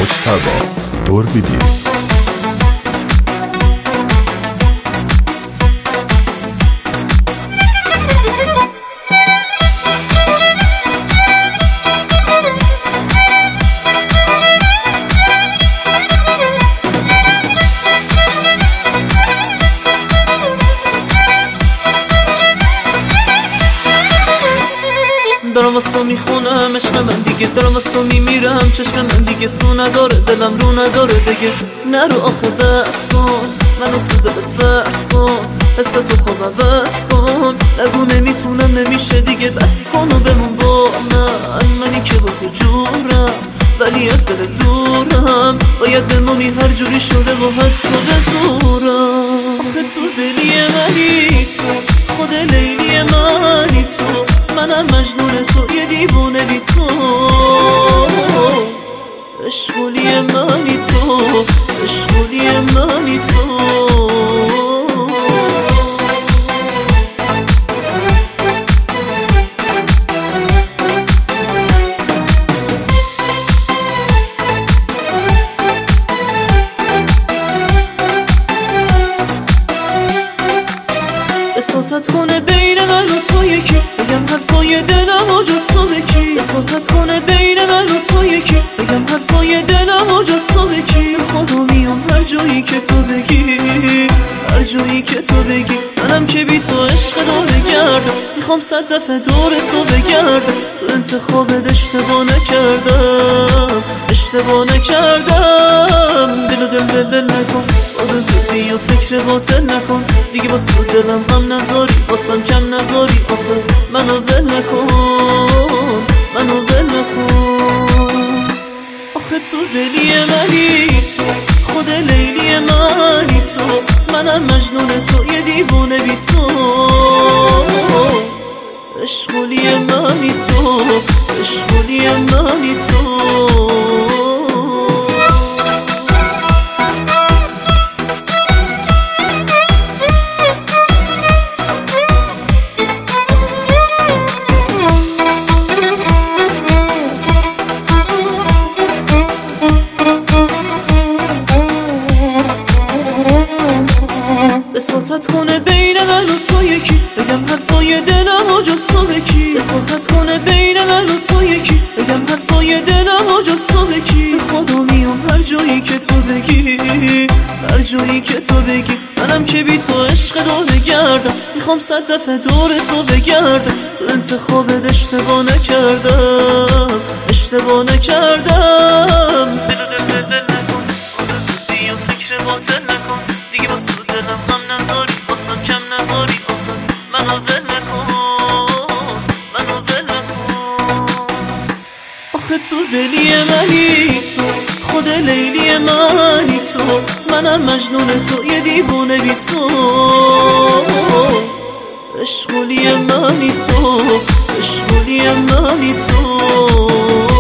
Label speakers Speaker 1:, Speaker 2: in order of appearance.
Speaker 1: مجتبی دوربیدی.
Speaker 2: دارم واسه میخونم عشق من دیگه، دارم واسه میمیرم چشم من دیگه سو نداره، دلم رو نداره دیگه. نرو آخه بس کن منو تو دلت فرض کن، حس تو خوب عوض کن، نگو نمیتونم نمیشه دیگه، بس کن و بمون با من. منی که با تو جورم ولی از دل دورم، باید بمونی هر جوری شده و حتی بزورم. آخه تو دلی منی تو، خود لیلی منی تو، منم مجنون تو، یه دیوونه بی تو. عشقولی منی تو، عشقولی منی تو. احساسات کنه بین من و تو یکی، بگم حرفای دلم و جز تو بکی. احساسات کنه بین من و تو یکی، بگم حرفای دلم و جز تو بکی. خدا میام هر جایی که تو بگی، هر جایی که تو بگی. منم که بی تو عشق داره گردم، میخوام 100 دفعه دور تو بگردم. تو انتخابت اشتباه نکردم، اشتباه نکردم. دل و دل نکن، باز زودی و فکر باطل نکن دیگه، باز تو دلم هم نذاری، باسم کم نذاری. آخه منو ول نکن، منو ول نکن. آخه تو دلی منی تو، خود لیلی منی تو، منم مجنون تو، یه دیوونه بی تو. عشقولی منی تو، عشقولی منی تو. احساسات کنه بین من و تو یکی، بگم حرفای دلم و جز تو بکی. احساسات کنه بین من و تو یکی، بگم حرفای دلم و جز تو بکی. به خدا میام هر جایی که تو بگی، هر جایی که تو بگی. منم که بی تو عشق داره گردم، میخوام 100 دفعه دور تو بگردم. تو انتخابت اشتباه نکردم، اشتباه نکردم. دل نکن، باز زودی و فکر باطل نکن دیگه، باز تو دلم هم نذاری، باسم کم نذاری. آخه منو ول نکن، منو ول نکن. آخه تو دلی منی تو، خود لیلی منی تو، منم مجنون تو، یه دیوونه بی تو. عشقولی منی تو، عشقولی منی تو.